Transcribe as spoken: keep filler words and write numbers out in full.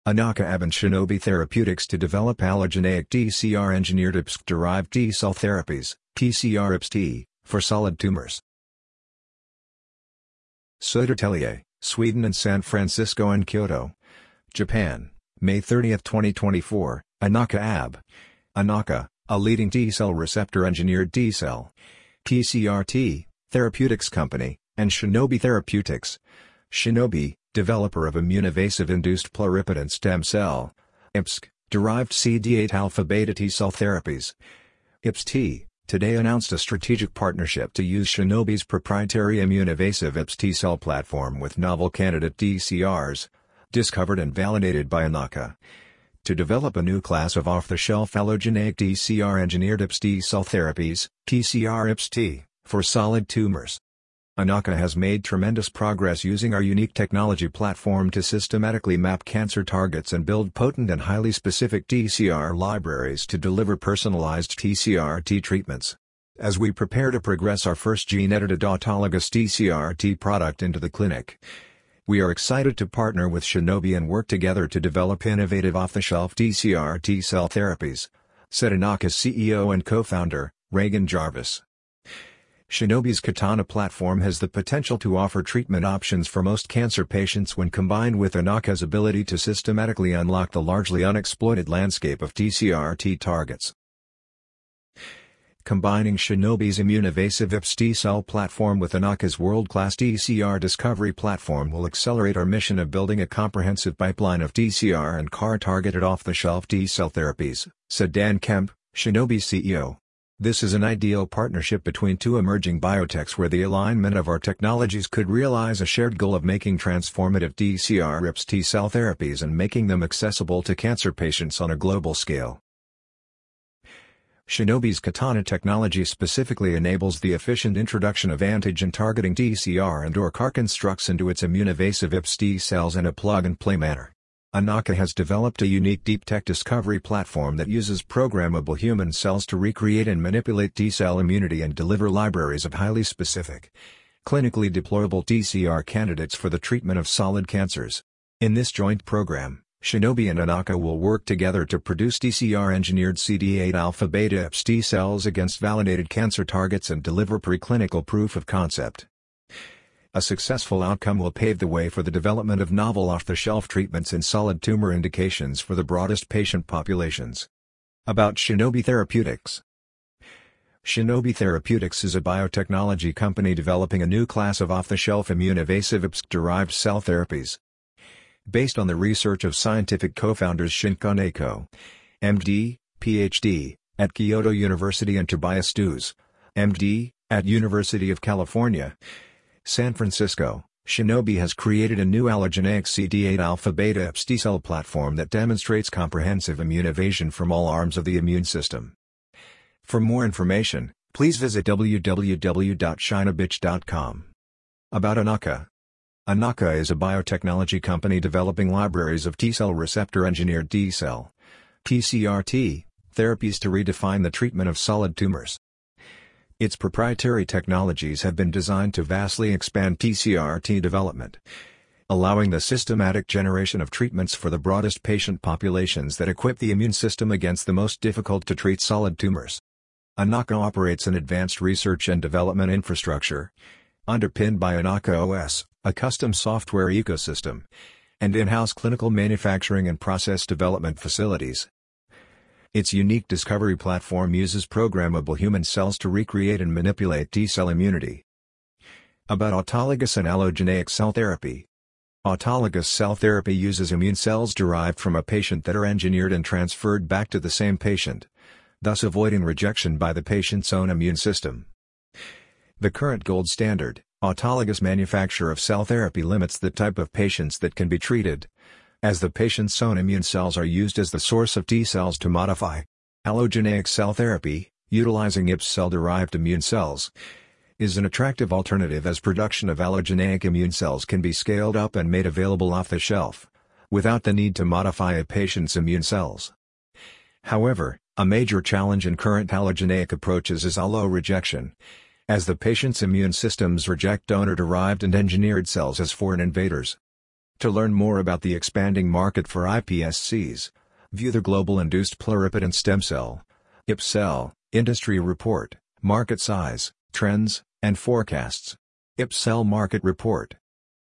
Anaka A B and Shinobi Therapeutics to develop allogeneic D C R-engineered I P S C-derived T-cell therapies, T C R I P S T, for solid tumors. Södertälje, Sweden and San Francisco and Kyoto, Japan, May thirtieth twenty twenty-four, Anaka A B. Anaka, a leading T-cell receptor-engineered T-cell, T C R T, therapeutics company, and Shinobi Therapeutics. Shinobi, developer of immune-evasive induced pluripotent stem cell, I P S C, derived C D eight alpha beta T-cell therapies. I P S T, today announced a strategic partnership to use Shinobi's proprietary immune-evasive I P S T-cell platform with novel candidate D C Rs, discovered and validated by Anaka, to develop a new class of off-the-shelf allogeneic D C R-engineered I P S T-cell therapies, T C R I P S T, for solid tumors. Anaka has made tremendous progress using our unique technology platform to systematically map cancer targets and build potent and highly specific D C R libraries to deliver personalized T C R T treatments. As we prepare to progress our first gene-edited autologous T C R T product into the clinic, we are excited to partner with Shinobi and work together to develop innovative off-the-shelf T C R T-cell therapies, said Anaka's C E O and co-founder, Reagan Jarvis. Shinobi's Katana platform has the potential to offer treatment options for most cancer patients when combined with Anaka's ability to systematically unlock the largely unexploited landscape of T C R T targets. Combining Shinobi's immune-evasive I P S T-cell platform with Anaka's world-class T C R discovery platform will accelerate our mission of building a comprehensive pipeline of T C R and C A R-targeted off-the-shelf T-cell therapies, said Dan Kemp, Shinobi's C E O. This is an ideal partnership between two emerging biotechs where the alignment of our technologies could realize a shared goal of making transformative D C R I P S T-cell therapies and making them accessible to cancer patients on a global scale. Shinobi's Katana technology specifically enables the efficient introduction of antigen-targeting D C R and/or C A R constructs into its immune-evasive I P S T cells in a plug-and-play manner. Anaka has developed a unique deep tech discovery platform that uses programmable human cells to recreate and manipulate T-cell immunity and deliver libraries of highly specific, clinically deployable T C R candidates for the treatment of solid cancers. In this joint program, Shinobi and Anaka will work together to produce T C R-engineered C D eight alpha beta I P S T cells against validated cancer targets and deliver preclinical proof of concept. A successful outcome will pave the way for the development of novel off-the-shelf treatments in solid tumor indications for the broadest patient populations. About Shinobi Therapeutics. Shinobi Therapeutics is a biotechnology company developing a new class of off-the-shelf immune-evasive I P S C-derived cell therapies. Based on the research of scientific co-founders Shin Kaneko, M D, P H D, at Kyoto University and Tobias Stues, M D, at University of California, San Francisco, Shinobi has created a new allogeneic C D eight alpha beta I P S T-cell platform that demonstrates comprehensive immune evasion from all arms of the immune system. For more information, please visit w w w dot shinobich dot com. About Anaka. Anaka is a biotechnology company developing libraries of T-cell receptor-engineered T-cell T C R T therapies to redefine the treatment of solid tumors. Its proprietary technologies have been designed to vastly expand T C R T development, allowing the systematic generation of treatments for the broadest patient populations that equip the immune system against the most difficult-to-treat solid tumors. Anaka operates an advanced research and development infrastructure, underpinned by Anaka O S, a custom software ecosystem, and in-house clinical manufacturing and process development facilities. Its unique discovery platform uses programmable human cells to recreate and manipulate T-cell immunity. About autologous and allogeneic cell therapy. Autologous cell therapy uses immune cells derived from a patient that are engineered and transferred back to the same patient, thus avoiding rejection by the patient's own immune system. The current gold standard, autologous manufacture of cell therapy limits the type of patients that can be treated, as the patient's own immune cells are used as the source of T-cells to modify. Allogeneic cell therapy, utilizing I P S cell-derived immune cells, is an attractive alternative as production of allogeneic immune cells can be scaled up and made available off the shelf, without the need to modify a patient's immune cells. However, a major challenge in current allogeneic approaches is allo rejection, as the patient's immune systems reject donor-derived and engineered cells as foreign invaders. To learn more about the expanding market for iPSCs, view the Global Induced Pluripotent Stem Cell (I P S C L) Industry Report, Market Size, Trends, and Forecasts. I P S C L Market Report.